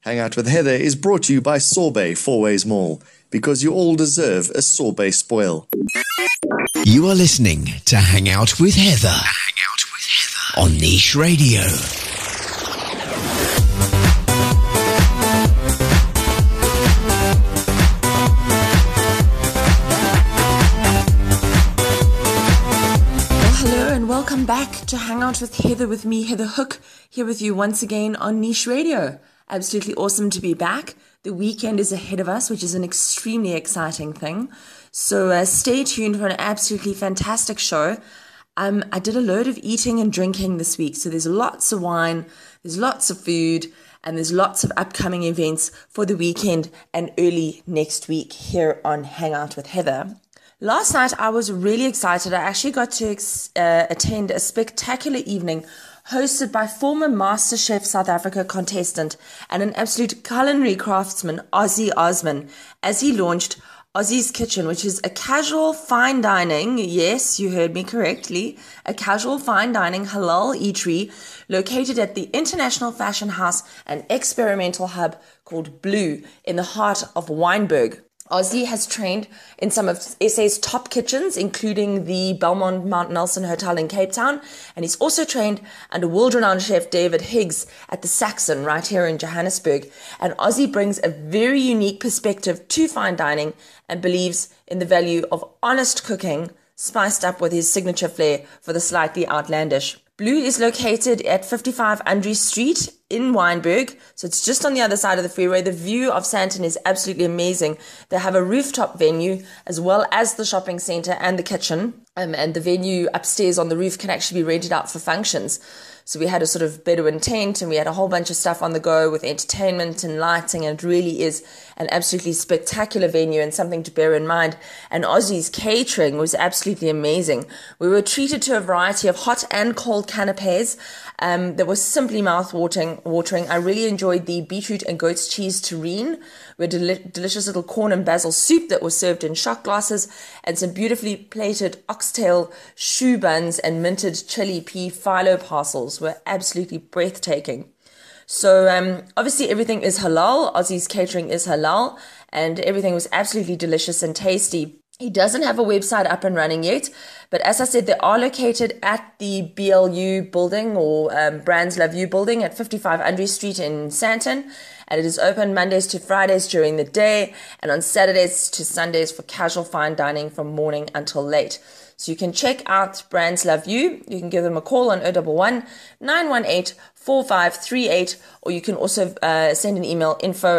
Hang Out with Heather is brought to you by Sorbet Fourways Mall, because you all deserve a sorbet spoil. You are listening to Hang Out with Heather. On Niche Radio. Welcome back to Hang Out with Heather, with me, Heather Hook, here with you once again on Niche Radio. Absolutely awesome to be back. The weekend is ahead of us, which is an extremely exciting thing. So stay tuned for an absolutely fantastic show. I did a load of eating and drinking this week. So there's lots of wine, there's lots of food, and there's lots of upcoming events for the weekend and early next week here on Hang Out with Heather. Last night, I was really excited. I actually got to attend a spectacular evening hosted by former MasterChef South Africa contestant and an absolute culinary craftsman, Ozzy Osman, as he launched Ozzy's Kitchen, which is a casual fine dining, yes, you heard me correctly, a casual fine dining halal eatery located at the International Fashion House and Experimental Hub called Blue in the heart of Wynberg. Ozzy has trained in some of SA's top kitchens, including the Belmont Mount Nelson Hotel in Cape Town, and he's also trained under world-renowned chef David Higgs at the Saxon right here in Johannesburg. And Ozzy brings a very unique perspective to fine dining and believes in the value of honest cooking, spiced up with his signature flair for the slightly outlandish. Blue is located at 55 Andre Street in Wynberg, so it's just on the other side of the freeway. The view of Sandton is absolutely amazing. They have a rooftop venue as well as the shopping centre and the kitchen, and the venue upstairs on the roof can actually be rented out for functions. So we had a sort of Bedouin tent and we had a whole bunch of stuff on the go with entertainment and lighting, and it really is an absolutely spectacular venue and something to bear in mind. And Ozzy's catering was absolutely amazing. We were treated to a variety of hot and cold canapes that was simply mouth-watering. I really enjoyed the beetroot and goat's cheese terrine with delicious little corn and basil soup that was served in shot glasses, and some beautifully plated oxtail choux buns and minted chili pea phyllo parcels were absolutely breathtaking. So obviously everything is halal. Ozzy's catering is halal, and everything was absolutely delicious and tasty. He doesn't have a website up and running yet, but as I said, they are located at the BLU building, or Brands Love You building at 55 Andre Street in Sandton, and it is open Mondays to Fridays during the day and on Saturdays to Sundays for casual fine dining from morning until late. So you can check out Brands Love You. You can give them a call on 011 918 4538, or you can also send an email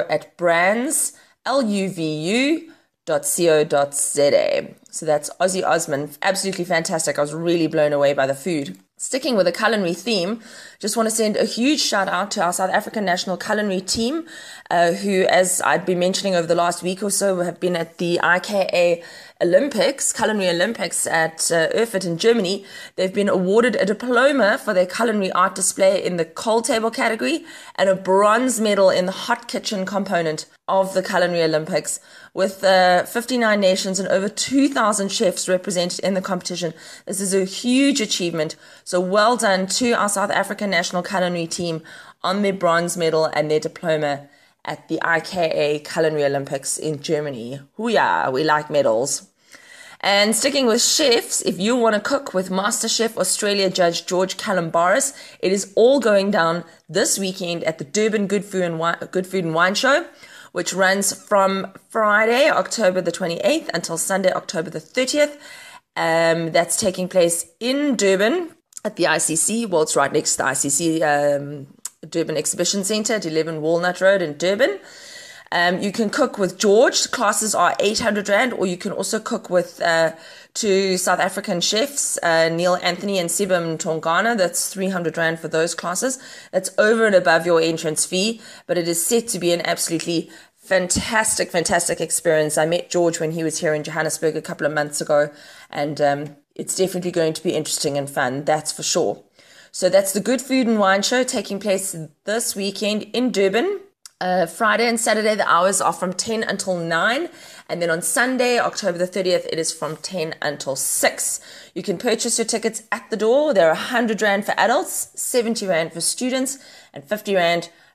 info@brandsluvu.co.za. So that's Ozzy Osman. Absolutely fantastic. I was really blown away by the food. Sticking with the culinary theme, just want to send a huge shout out to our South African national culinary team, who, as I've been mentioning over the last week or so, have been at the IKA Olympics, Culinary Olympics at Erfurt in Germany. They've been awarded a diploma for their culinary art display in the cold table category and a bronze medal in the hot kitchen component of the Culinary Olympics, with 59 nations and over 2,000 chefs represented in the competition. This is a huge achievement. So well done to our South African national culinary team on their bronze medal and their diploma at the IKA Culinary Olympics in Germany. Hoo-yah, we like medals. And sticking with chefs, if you want to cook with MasterChef Australia judge George Calombaris, it is all going down this weekend at the Durban Good Food and Wine Show, which runs from Friday, October the 28th until Sunday, October the 30th. That's taking place in Durban at the ICC. Well, it's right next to the ICC Durban Exhibition Centre at 11 Walnut Road in Durban. You can cook with George. Classes are 800 Rand, or you can also cook with two South African chefs, Neil Anthony and Sibam Tongana. That's 300 Rand for those classes. That's over and above your entrance fee, but it is set to be an absolutely fantastic experience. I met George when he was here in Johannesburg a couple of months ago, and it's definitely going to be interesting and fun, that's for sure. So that's the Good Food and Wine Show taking place this weekend in Durban. Friday and Saturday, the hours are from 10 until 9. And then on Sunday, October the 30th, it is from 10 until 6. You can purchase your tickets at the door. They're 100 Rand for adults, 70 Rand for students, and 50 Rand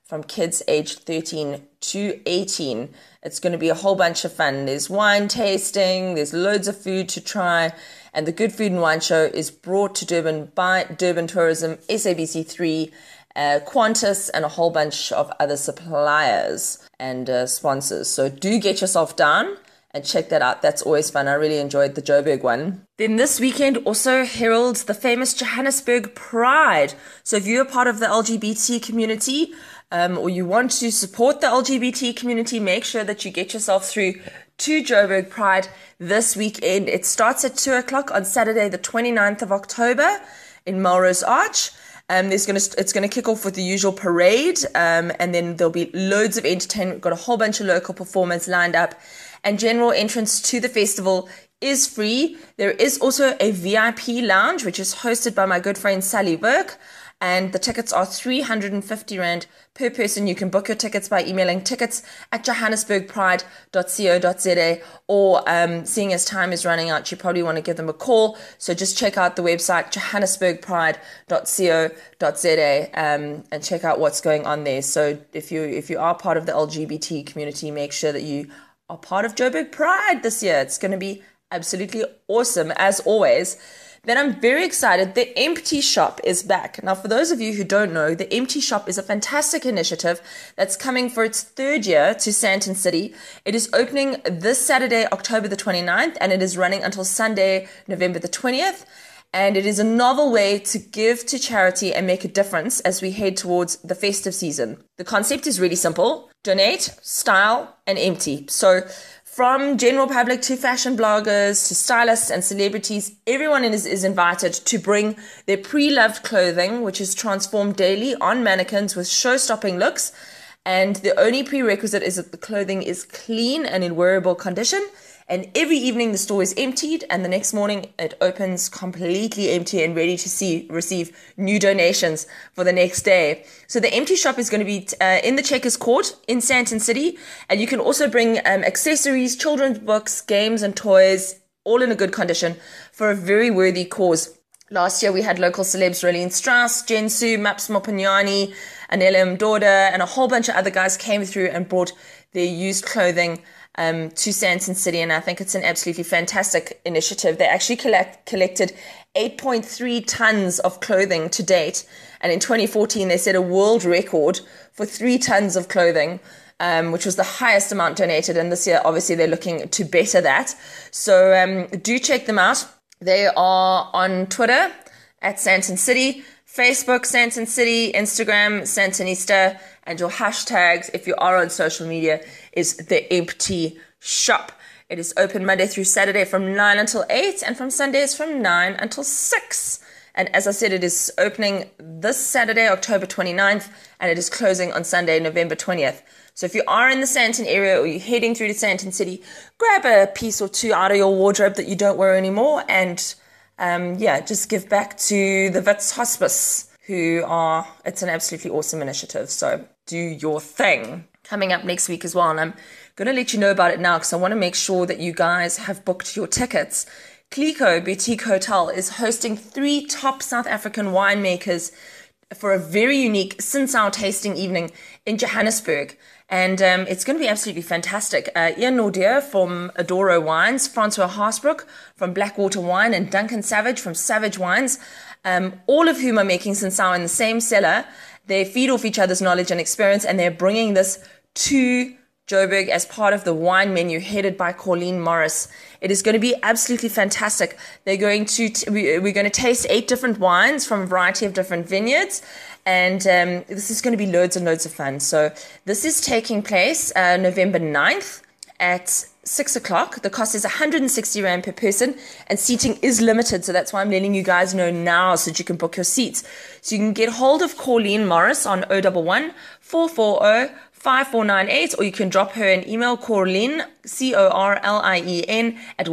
from kids aged 13 to 18. It's going to be a whole bunch of fun. There's wine tasting, there's loads of food to try, and the Good Food and Wine Show is brought to Durban by Durban Tourism, SABC3, Qantas, and a whole bunch of other suppliers and sponsors. So do get yourself down and check that out. That's always fun. I really enjoyed the Joburg one. Then this weekend also heralds the famous Johannesburg Pride. So if you're a part of the LGBT community, or you want to support the LGBT community, make sure that you get yourself through to Joburg Pride this weekend. It starts at 2 o'clock on Saturday, the 29th of October in Melrose Arch. It's going to kick off with the usual parade, and then there'll be loads of entertainment. We've got a whole bunch of local performers lined up, and general entrance to the festival is free. There is also a VIP lounge, which is hosted by my good friend Sally Burke, and the tickets are 350 Rand per person. You can book your tickets by emailing tickets@johannesburgpride.co.za, or seeing as time is running out, you probably want to give them a call. So just check out the website johannesburgpride.co.za and check out what's going on there. So if you are part of the LGBT community, make sure that you are part of Joburg Pride this year. It's going to be absolutely awesome, as always. Then I'm very excited. The Empty Shop is back. Now, for those of you who don't know, the Empty Shop is a fantastic initiative that's coming for its third year to Sandton City. It is opening this Saturday, October the 29th, and it is running until Sunday, November the 20th. And it is a novel way to give to charity and make a difference as we head towards the festive season. The concept is really simple: donate, style, and empty. So from general public to fashion bloggers to stylists and celebrities, everyone is invited to bring their pre-loved clothing, which is transformed daily on mannequins with show-stopping looks. And the only prerequisite is that the clothing is clean and in wearable condition. And every evening the store is emptied, and the next morning it opens completely empty and ready to receive new donations for the next day. So the Empty Shop is going to be in the Checkers Court in Sandton City, and you can also bring accessories, children's books, games and toys, all in a good condition for a very worthy cause. Last year we had local celebs Raylene Strauss, Jen Su, Maps Mopanyani, Anela Mdoda, and a whole bunch of other guys came through and brought their used clothing to Sandton City, and I think it's an absolutely fantastic initiative. They actually collected 8.3 tons of clothing to date, and in 2014 they set a world record for 3 tons of clothing, which was the highest amount donated, and this year obviously they're looking to better that. So do check them out. They are on Twitter at Sandton City, Facebook Sandton City, Instagram Sandtonista, and your hashtags, if you are on social media, is The Empty Shop. It is open Monday through Saturday from 9 until 8, and from Sundays from 9 until 6. And as I said, it is opening this Saturday, October 29th, and it is closing on Sunday, November 20th. So if you are in the Sandton area or you're heading through to Sandton City, grab a piece or two out of your wardrobe that you don't wear anymore, and just give back to the Wits Hospice, it's an absolutely awesome initiative. So do your thing. Coming up next week as well, and I'm going to let you know about it now because I want to make sure that you guys have booked your tickets. Clico Boutique Hotel is hosting 3 top South African winemakers for a very unique Sinsau tasting evening in Johannesburg. And it's going to be absolutely fantastic. Ian Nordier from Adoro Wines, Francois Haasbroek from Blackwater Wine, and Duncan Savage from Savage Wines, all of whom are making Sinsau in the same cellar. They feed off each other's knowledge and experience, and they're bringing this to Joburg as part of the wine menu headed by Colleen Morris. It is going to be absolutely fantastic. We're going to taste 8 different wines from a variety of different vineyards, and this is going to be loads and loads of fun. So this is taking place November 9th at 6 o'clock. The cost is 160 Rand per person, and seating is limited, so that's why I'm letting you guys know now so that you can book your seats. So you can get hold of Colleen Morris on 011 440 5498, or you can drop her an email, Corlien, Corlien, at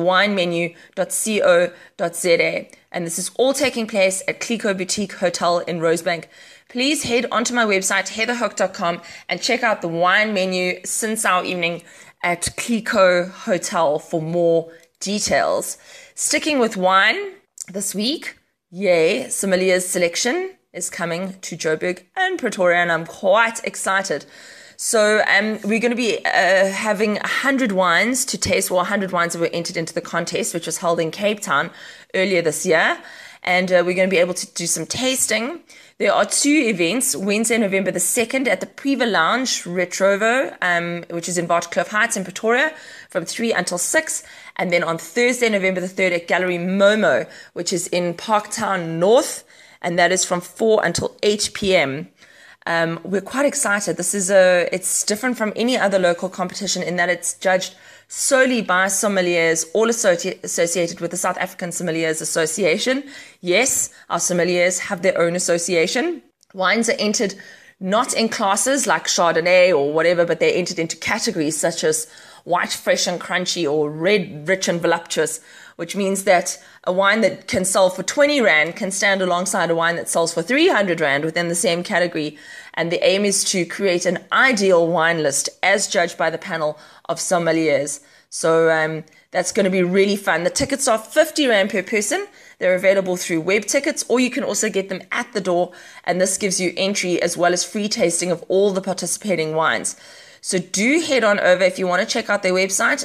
winemenu.co.za. And this is all taking place at Clico Boutique Hotel in Rosebank. Please head onto my website, heatherhook.com, and check out the wine menu Sinsau evening at Clico Hotel for more details. Sticking with wine this week, Somalia's selection is coming to Joburg and Pretoria, and I'm quite excited. So we're going to be having 100 wines to taste, 100 wines that were entered into the contest, which was held in Cape Town earlier this year. And we're going to be able to do some tasting. There are 2 events, Wednesday, November the 2nd at the Priva Lounge, Retrovo, which is in Waterkloof Heights in Pretoria, from 3 until 6. And then on Thursday, November the 3rd at Gallery Momo, which is in Parktown North, and that is from 4 until 8 p.m. We're quite excited. It's different from any other local competition in that it's judged solely by sommeliers, all associated with the South African Sommeliers Association. Yes, our sommeliers have their own association. Wines are entered not in classes like Chardonnay or whatever, but they're entered into categories such as white, fresh and crunchy, or red, rich and voluptuous, which means that a wine that can sell for 20 Rand can stand alongside a wine that sells for 300 Rand within the same category. And the aim is to create an ideal wine list as judged by the panel of sommeliers. So that's going to be really fun. The tickets are 50 Rand per person. They're available through web tickets, or you can also get them at the door. And this gives you entry as well as free tasting of all the participating wines. So do head on over if you want to check out their website,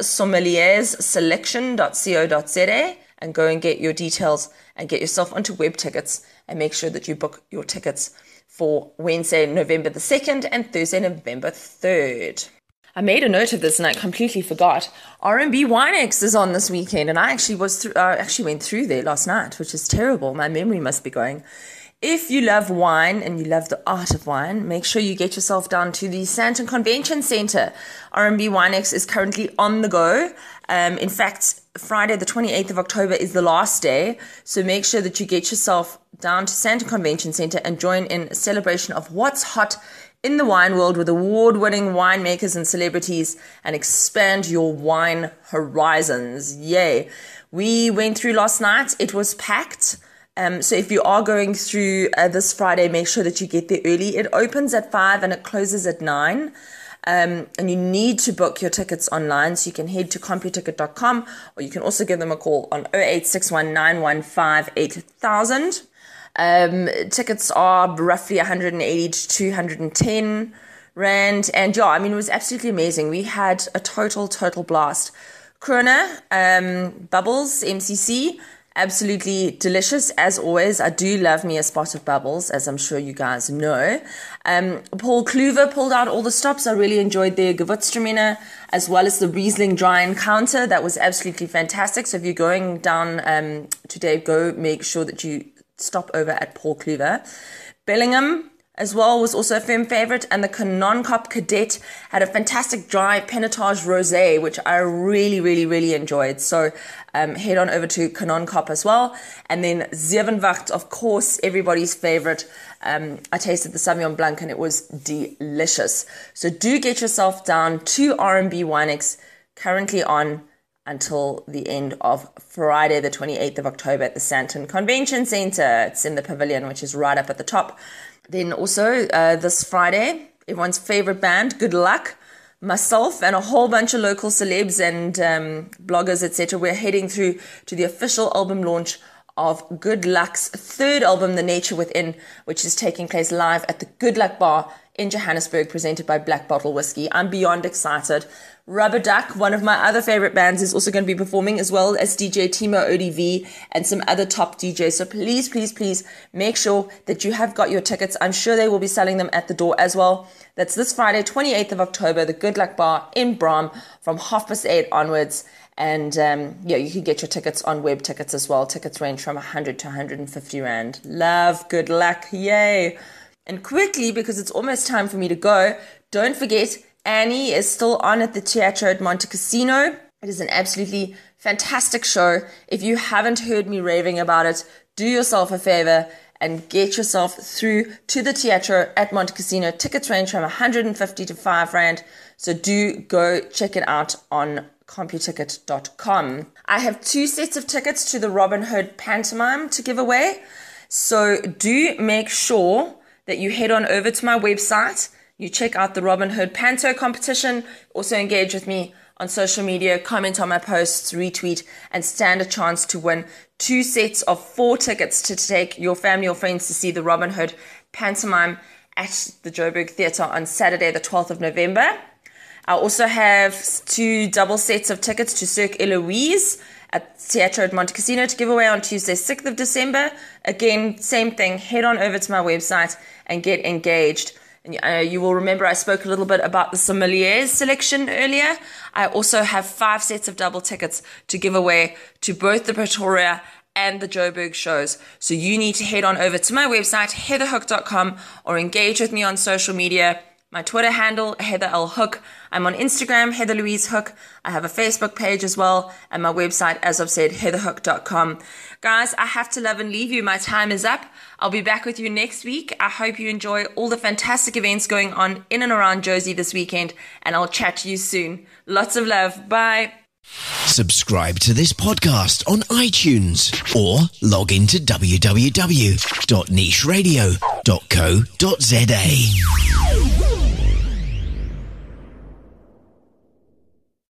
thesommeliersselection.co.za, and go and get your details and get yourself onto web tickets and make sure that you book your tickets for Wednesday, November the 2nd and Thursday, November 3rd. I made a note of this and I completely forgot. R&B Winex is on this weekend, and I actually went through there last night, which is terrible. My memory must be going. If you love wine and you love the art of wine, make sure you get yourself down to the Sandton Convention Centre. R&B Winex is currently on the go. In fact, Friday the 28th of October is the last day. So make sure that you get yourself down to Sandton Convention Centre and join in a celebration of what's hot in the wine world with award-winning winemakers and celebrities, and expand your wine horizons. Yay. We went through last night. It was packed. So if you are going through this Friday, make sure that you get there early. It opens at 5 and it closes at 9. And you need to book your tickets online. So you can head to computicket.com, or you can also give them a call on 0861 915 8000. Tickets are roughly 180 to 210 Rand. And yeah, I mean, it was absolutely amazing. We had a total blast. Corona, Bubbles, MCC, absolutely delicious as always. I do love me a spot of Bubbles, as I'm sure you guys know. Paul Kluwer pulled out all the stops. I really enjoyed their Gewürztraminer as well as the Riesling Dry Encounter. That was absolutely fantastic. So if you're going down today, go make sure that you stop over at Paul Kluwer. Bellingham as well was also a firm favorite, and the Kanonkop Cadet had a fantastic dry Pinotage Rosé, which I really enjoyed. So head on over to Kanonkop as well. And then Zevenwacht, of course, everybody's favorite. I tasted the Sauvignon Blanc and it was delicious. So do get yourself down to R&B Winex, currently on until the end of Friday, the 28th of October at the Sandton Convention Centre. It's in the pavilion, which is right up at the top. Then also this Friday, everyone's favorite band, Good Luck, myself and a whole bunch of local celebs and bloggers, etc. We're heading through to the official album launch of Good Luck's third album, The Nature Within, which is taking place live at the Good Luck Bar in Johannesburg, presented by Black Bottle Whiskey. I'm beyond excited. Rubber Duck, one of my other favorite bands, is also going to be performing, as well as DJ Timo ODV and some other top DJs. So please make sure that you have got your tickets. I'm sure they will be selling them at the door as well. That's this Friday, 28th of October, the Good Luck Bar in Brom from 8:30 onwards. And you can get your tickets on web tickets as well. Tickets range from 100 to 150 Rand. Love Good Luck. Yay. And quickly, because it's almost time for me to go, don't forget, Annie is still on at the Teatro at Monte Cassino. It is an absolutely fantastic show. If you haven't heard me raving about it, do yourself a favor and get yourself through to the Teatro at Monte Cassino. Tickets range from 150 to 5 Rand. So do go check it out on computicket.com. I have 2 sets of tickets to the Robin Hood pantomime to give away. So do make sure that you head on over to my website. You check out the Robin Hood Panto competition. Also engage with me on social media, comment on my posts, retweet, and stand a chance to win 2 sets of 4 tickets to take your family or friends to see the Robin Hood pantomime at the Joburg Theatre on Saturday, the 12th of November. I also have 2 double sets of tickets to Cirque Eloise at Teatro at Monte Cassino to give away on Tuesday, 6th of December. Again, same thing, head on over to my website and get engaged. And you will remember I spoke a little bit about the sommeliers selection earlier. I also have 5 sets of double tickets to give away to both the Pretoria and the Joburg shows. So you need to head on over to my website, heatherhook.com, or engage with me on social media. My Twitter handle, Heather L. Hook. I'm on Instagram, Heather Louise Hook. I have a Facebook page as well, and my website, as I've said, heatherhook.com. Guys, I have to love and leave you. My time is up. I'll be back with you next week. I hope you enjoy all the fantastic events going on in and around Jozi this weekend, and I'll chat to you soon. Lots of love. Bye. Subscribe to this podcast on iTunes or log into www.nicheradio.co.za.